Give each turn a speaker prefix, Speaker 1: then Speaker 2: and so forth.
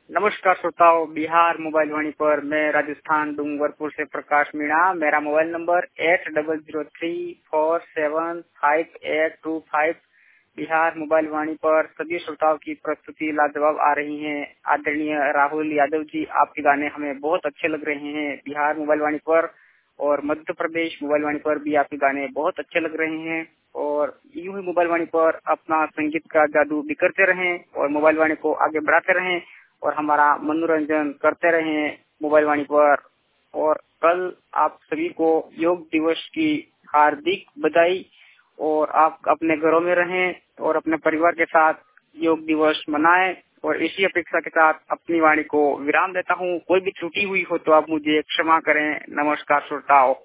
Speaker 1: नमस्कार श्रोताओं, बिहार मोबाइल वाणी पर मैं राजस्थान डूंगरपुर से प्रकाश मीणा। मेरा मोबाइल नंबर 8003475825। बिहार मोबाइल वाणी पर सभी श्रोताओं की प्रस्तुति लाजवाब आ रही है। आदरणीय राहुल यादव जी, आपके गाने हमें बहुत अच्छे लग रहे हैं बिहार मोबाइल वाणी पर, और मध्य प्रदेश मोबाइल वाणी पर भी आपके गाने बहुत अच्छे लग रहे हैं। और यूं ही मोबाइल वाणी पर अपना संगीत का जादू बिखरते रहें और मोबाइल वाणी को आगे बढ़ाते रहें और हमारा मनोरंजन करते रहे मोबाइल वाणी पर। और कल आप सभी को योग दिवस की हार्दिक बधाई। और आप अपने घरों में रहें और अपने परिवार के साथ योग दिवस मनाएं। और इसी अपेक्षा के साथ अपनी वाणी को विराम देता हूं। कोई भी त्रुटि हुई हो तो आप मुझे क्षमा करें। नमस्कार श्रोताओं।